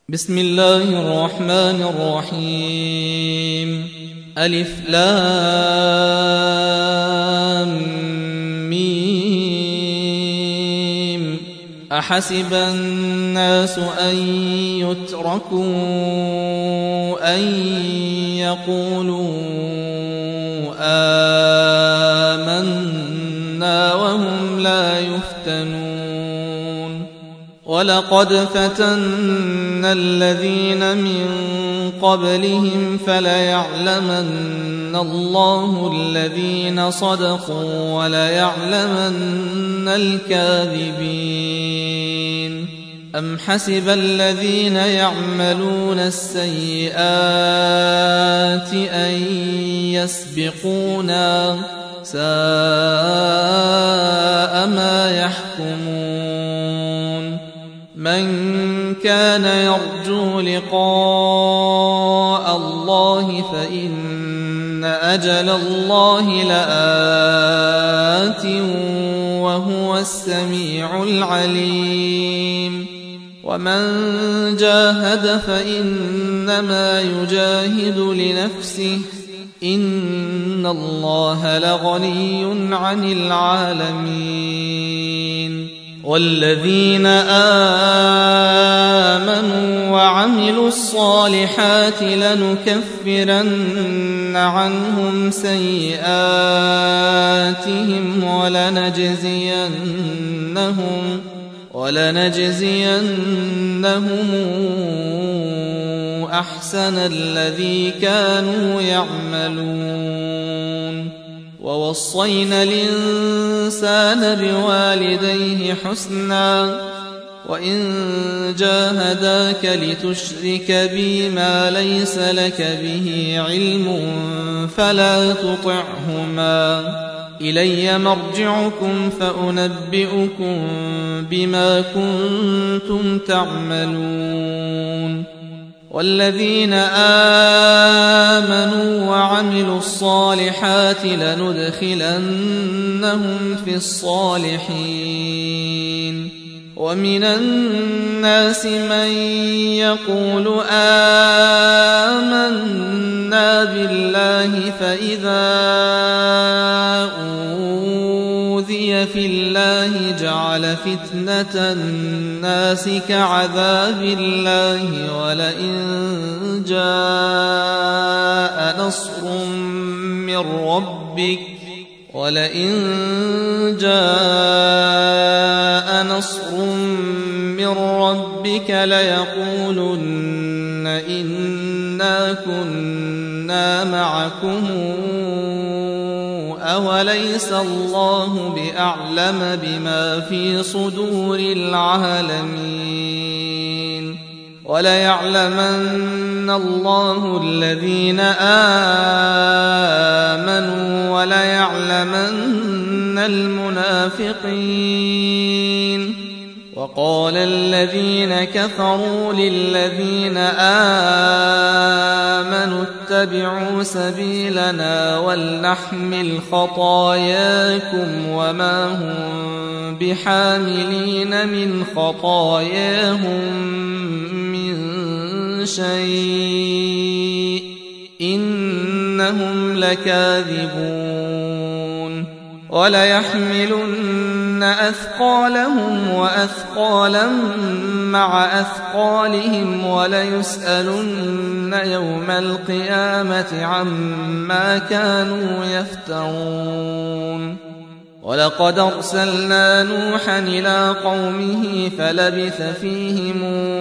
بسم الله الرحمن الرحيم. ألف لام ميم. أحسب الناس أن يتركوا أن يقولوا آمنا وهم لا يفتنون. ولقد فتنا الذين من قبلهم فليعلمن الله الذين صدقوا وليعلمن الكاذبين. أم حسب الذين يعملون السيئات أن يسبقونا ساء ما يحكمون. من كان يرجو لقاء الله فإن أجل الله لآت وهو السميع العليم. ومن جاهد فإنما يجاهد لنفسه إن الله لغني عن العالمين. والذين آمنوا وعملوا الصالحات لنكفرن عنهم سيئاتهم ولنجزينهم أحسن الذي كانوا يعملون. ووصينا الإنسان بوالديه حسنا وإن جاهداك لتشرك بي ما ليس لك به علم فلا تطعهما. إلي مرجعكم فأنبئكم بما كنتم تعملون. والذين آمنوا وعملوا الصالحات لندخلنهم في الصالحين. ومن الناس من يقول آمنا بالله فإذا أوذي في الله جعل فتنة الناس كعذاب الله ولئن جاء نصر من ربك ليقولن إنا كنا معكم أوليس الله بأعلم بما في صدور العالمين. وليعلمن الله الذين آمنوا وليعلمن المنافقين. وقال الذين كفروا للذين آمنوا اتبعوا سبيلنا ولنحمل خطاياكم وما هم بحاملين من خطاياهم من شيء إنهم لكاذبون. وليحملن أثقالهم وأثقالا مع أثقالهم وليسألن يوم القيامة عما كانوا يفترون. ولقد أرسلنا نوحا إلى قومه فلبث فيهم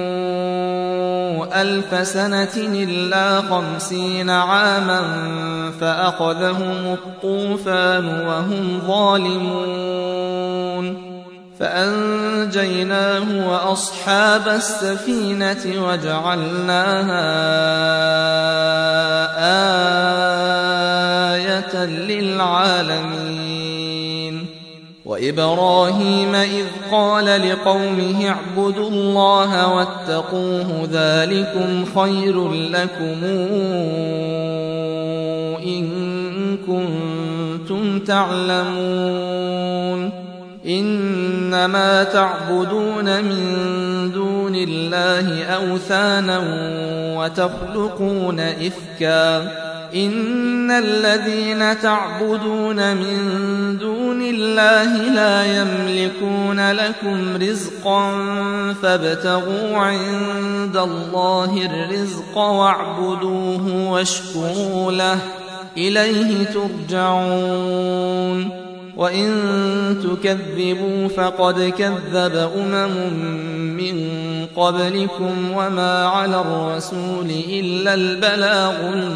1000 سنة إلا 50 عاما فأخذهم الطوفان وهم ظالمون. فأنجيناه وأصحاب السفينة وجعلناها آية للعالمين. وإبراهيم إذ قال لقومه اعبدوا الله واتقوه ذلكم خير لكم إن كنتم تعلمون. إنما تعبدون من دون الله أوثانا وتخلقون إفكا إن الذين تعبدون من دون الله لا يملكون لكم رزقا فابتغوا عند الله الرزق واعبدوه واشكروا له إليه ترجعون وإن تكذبوا فقد كذب من قبلكم وما على الرسول إلا البلاغ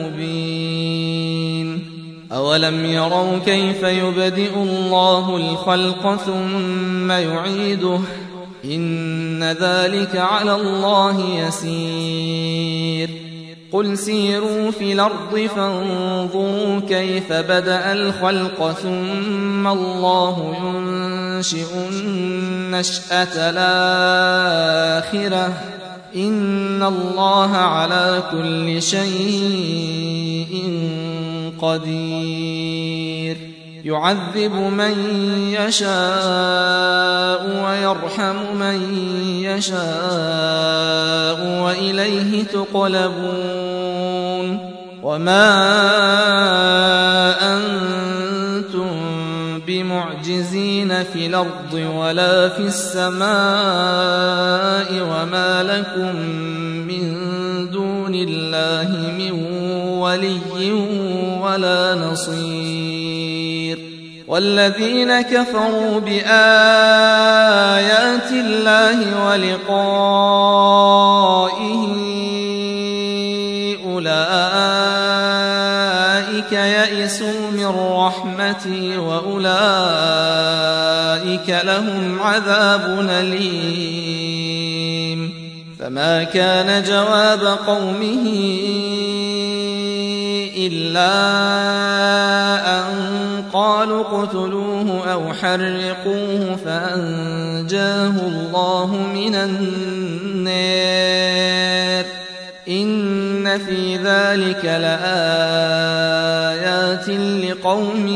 المبين أولم يروا كيف يبدئ الله الخلق ثم يعيده إن ذلك على الله يسير قل سيروا في الأرض فانظروا كيف بدأ الخلق ثم الله ينشئ النشأة الآخرة إن الله على كل شيء قدير يعذب من يشاء ويرحم من يشاء وإليه تقلبون وما أنتم بمعجزين في الأرض ولا في السماء وما لكم من دون الله من ولي ولا نصير والذين كفروا بآيات الله ولقائه أولئك يئسوا من رحمتي وأولئك لهم عذاب أليم فما كان جواب قومه إلا أن قالوا اقتلوه أو حرقوه فأنجاه الله من النار إن في ذلك لآيات لقوم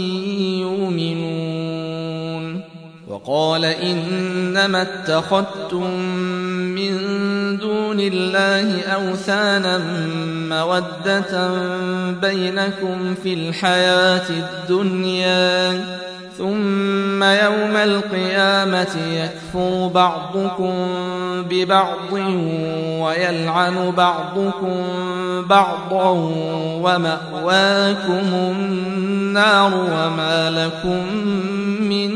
يؤمنون وقال إنما اتخذتم من دون الله أوثانا مودة بينكم في الحياة الدنيا ثم يوم القيامة يكفر بعضكم ببعض ويلعن بعضكم بعضا ومأواكم النار وما لكم من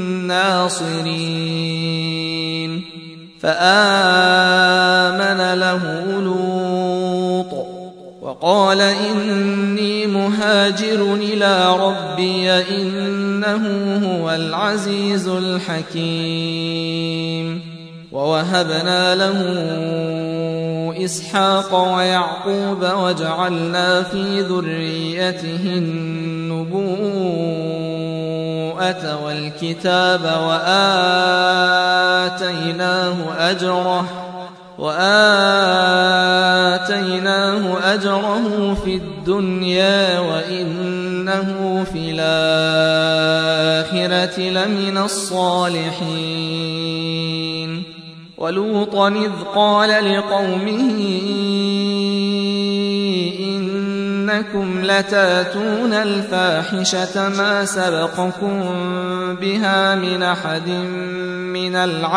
ناصرين فآمن له لوط وقال إني مهاجر إلى ربي إنه هو العزيز الحكيم ووهبنا له إسحاق ويعقوب وجعلنا في ذريته النبوءة والكتاب وآتيناه أجره في الدنيا وإنه في الآخرة لمن الصالحين ولوطا إذ قال لقومه إنكم لتاتون الفاحشة ما سبقكم بها من أحد من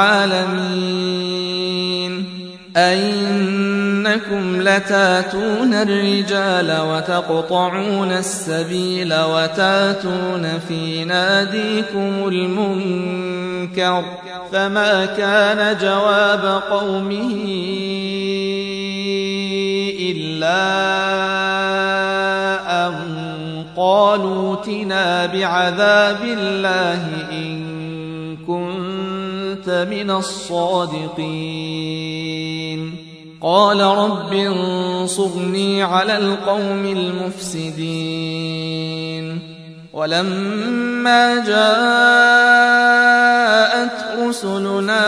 العالمين أئنكم لتاتون الرجال وتقطعون السبيل وتاتون في ناديكم المنكر فما كان جواب قومه إلا أن قالوا ائتنا بعذاب الله إن كنت من الصادقين قال رب انصرني على القوم المفسدين ولما جاءت رسلنا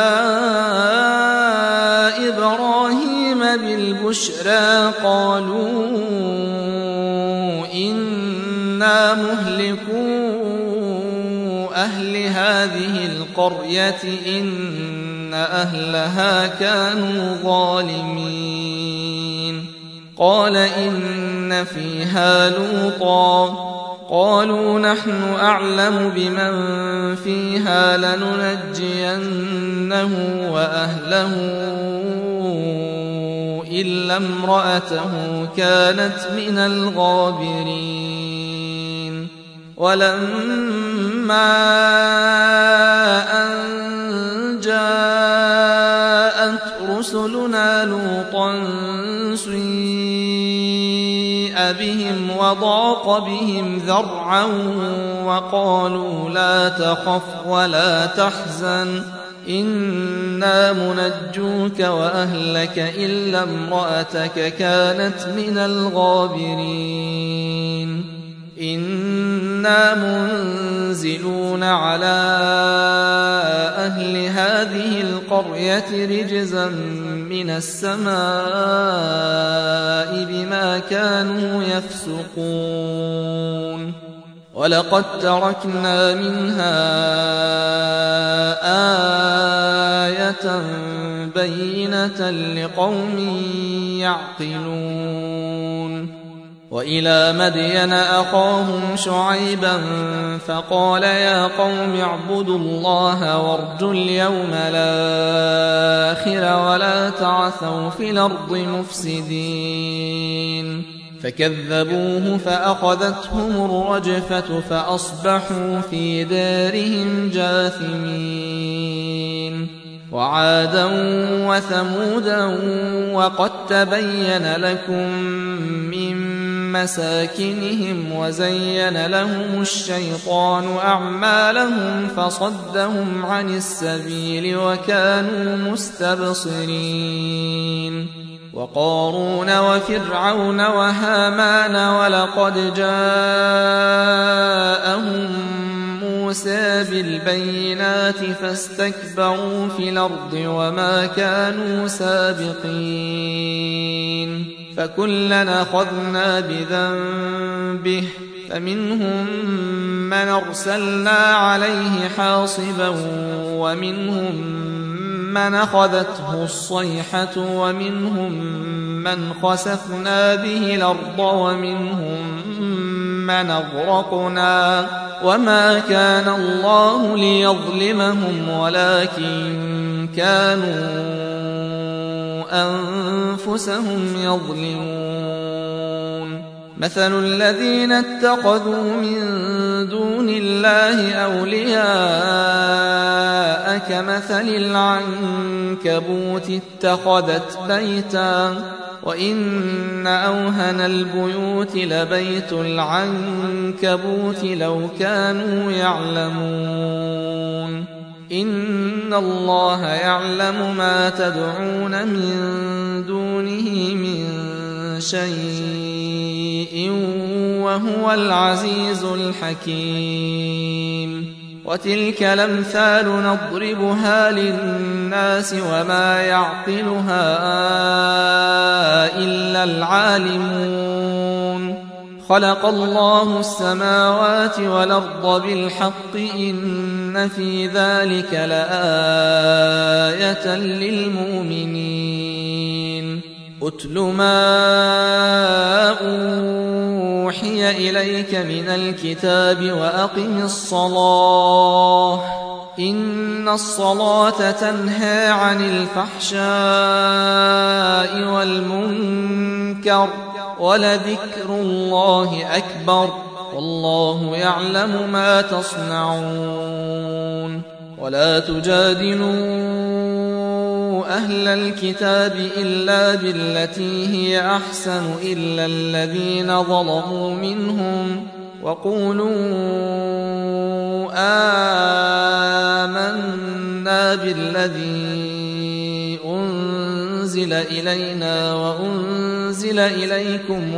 إبراهيم بالبشرى قالوا إنا مهلكو أهل هذه القرية إن أهلها كانوا ظالمين قال إن فيها لوطا قالوا نحن أعلم بمن فيها لننجينه وأهله إلا امرأته كانت من الغابرين ولما أن جاءت رسلنا لوطا سيء بهم وضاق بهم ذرعا وقالوا لا تخف ولا تحزن إنا منجوك وأهلك إلا امرأتك كانت من الغابرين إنا منزلون على أهل هذه القرية رجزا من السماء بما كانوا يفسقون ولقد تركنا منها آية بينة لقوم يعقلون وإلى مدين أخاهم شعيبا فقال يا قوم اعبدوا الله وارجوا اليوم الآخر ولا تعثوا في الأرض مفسدين فكذبوه فأخذتهم الرجفة فأصبحوا في دارهم جاثمين وعادا وثمودا وقد تبين لكم من مساكنهم وزين لهم الشيطان أعمالهم فصدهم عن السبيل وكانوا مستبصرين وقارون وفرعون وهامان ولقد جاءهم موسى بالبينات فاستكبروا في الأرض وما كانوا سابقين فكلنا أخذنا بذنبه فمنهم من أرسلنا عليه حاصبا ومنهم من أخذته الصيحة ومنهم من خسفنا به الأرض ومنهم من أغرقنا وما كان الله ليظلمهم ولكن كانوا أنفسهم يظلمون مثل الذين اتخذوا من دون الله أولياء كمثل العنكبوت اتخذت بيتا وإن أوهن البيوت لبيت العنكبوت لو كانوا يعلمون إن الله يعلم ما تدعون من دونه من شيء وهو العزيز الحكيم وتلك الأمثال نضربها للناس وما يعقلها إلا العالمون خلق الله السماوات والأرض بالحق إن في ذلك لآية للمؤمنين أتل ما أوحي إليك من الكتاب وأقم الصلاة إن الصلاة تنهى عن الفحشاء والمنكر ولذكر الله أكبر والله يعلم ما تصنعون ولا تجادلوا أهل الكتاب إلا بالتي هي أحسن إلا الذين ظلموا منهم وقولوا آمنا بالذي أنزل إلينا وأنزل إليكم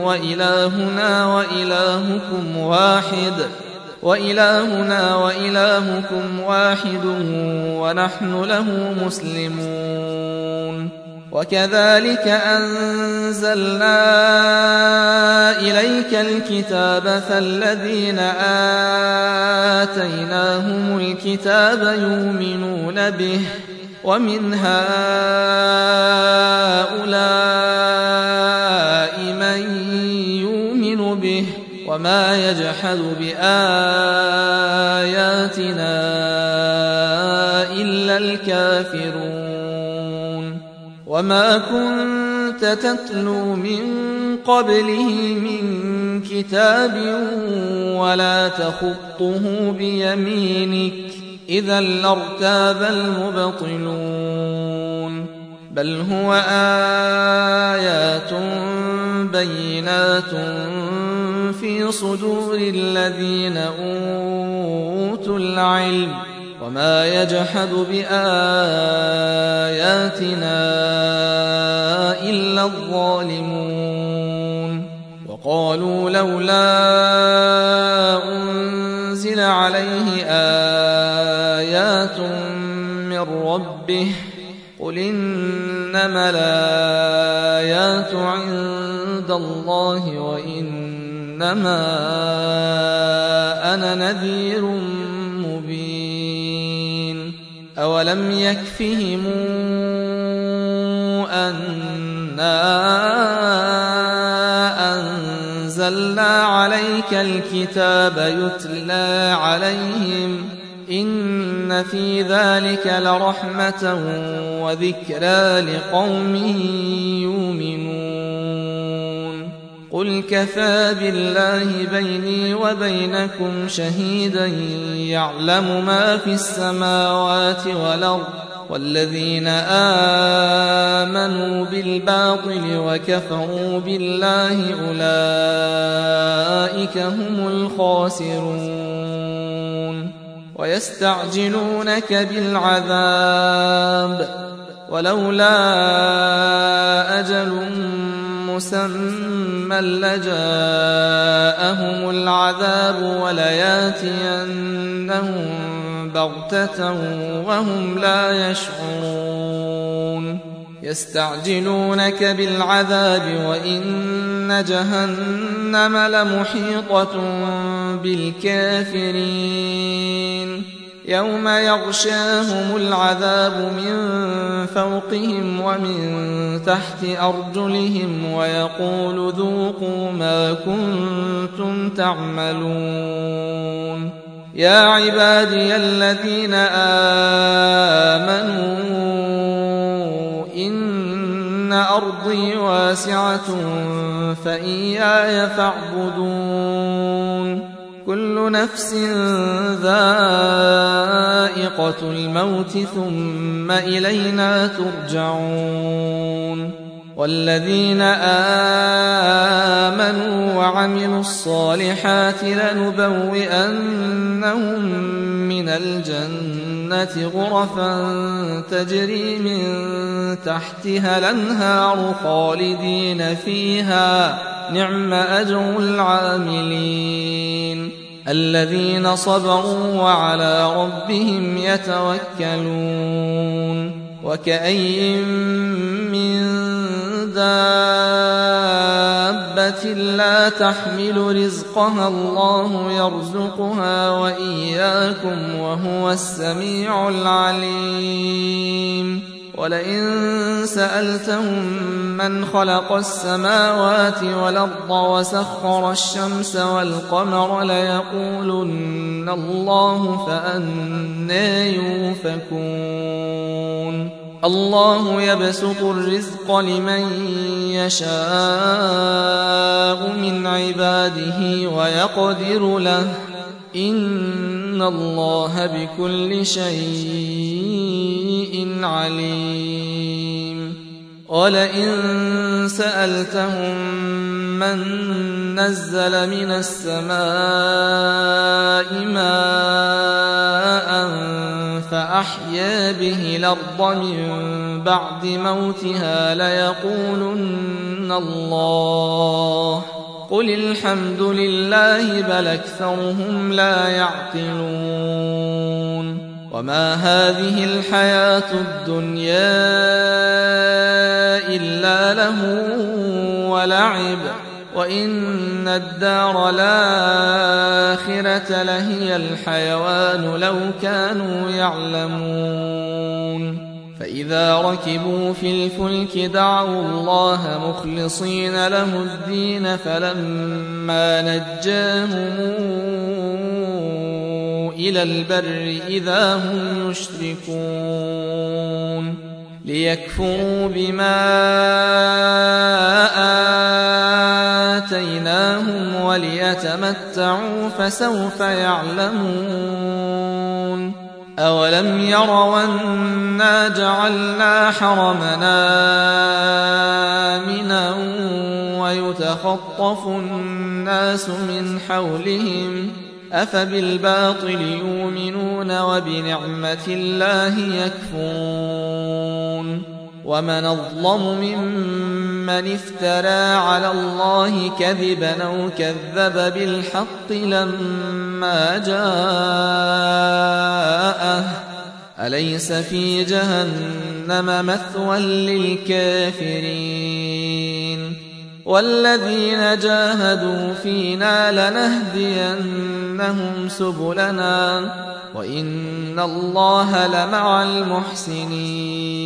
وإلهنا وإلهكم واحد ونحن له مسلمون وكذلك أنزلنا إليك الكتاب فالذين آتيناهم الكتاب يؤمنون به ومن هؤلاء من يؤمن به وما يجحد بآياتنا إلا الكافرون وما كنت تتلو من قبله من كتاب ولا تخطه بيمينك إذا لارتاب المبطلون بل هو آيات بينات في صدور الذين أوتوا العلم وما يجحد بآياتنا إلا الظالمون وقالوا لولا أنزل عليه آيات من ربه قل إنما الآيات عند الله وإنما أنا نذير مبين أولم يكفهم أنا أنزلنا عليك الكتاب يتلى عليهم إن في ذلك لرحمة وذكرى لقوم يؤمنون قل كفى بالله بيني وبينكم شهيدا يعلم ما في السماوات والأرض والذين آمنوا بالباطل وكفروا بالله أولئك هم الخاسرون ويستعجلونك بالعذاب ولولا أجل مسمى لجاءهم العذاب ولياتينهم بغتة وهم لا يشعرون يستعجلونك بالعذاب وإن جهنم لمحيطة بالكافرين يوم يغشاهم العذاب من فوقهم ومن تحت أرجلهم ويقول ذوقوا ما كنتم تعملون يا عبادي الذين آمنوا إن أرضي واسعة فإياي فاعبدون كل نفس ذائقة الموت ثم إلينا ترجعون والذين آمنوا وعملوا الصالحات لنبوئنهم من الجنة غرفا تجري من تحتها الأنهار خالدين فيها نعم أجر العاملين الذين صبروا وعلى ربهم يتوكلون وكأي من دابة لا تحمل رزقها الله يرزقها وإياكم وهو السميع العليم ولئن سألتهم من خلق السماوات والأرض وسخر الشمس والقمر ليقولن الله فأنى يؤفكون الله يبسط الرزق لمن يشاء من عباده ويقدر له إن الله بكل شيء عليم ولئن سألتهم من نزل من السماء ماء فأحيا به الأرض من بعد موتها ليقولن الله قل الحمد لله بل أكثرهم لا يعقلون وما هذه الحياة الدنيا إلا لهو ولعب وإن الدار الآخرة لهي الحيوان لو كانوا يعلمون فإذا ركبوا في الفلك دعوا الله مخلصين له الدين فلما نجاهم إلى البر إذا هم يشركون ليكفروا بما آتيناهم وليتمتعوا فسوف يعلمون أولم يروا أنا جعلنا حرمنا آمنا ويتخطف الناس من حولهم أفبالباطل يؤمنون وبنعمة الله يكفرون ومن أظلم ممن افترى على الله كذبا أو كذب بالحق لما جاءه أليس في جهنم مثوى للكافرين والذين جاهدوا فينا لنهدينهم سبلنا وإن الله لمع المحسنين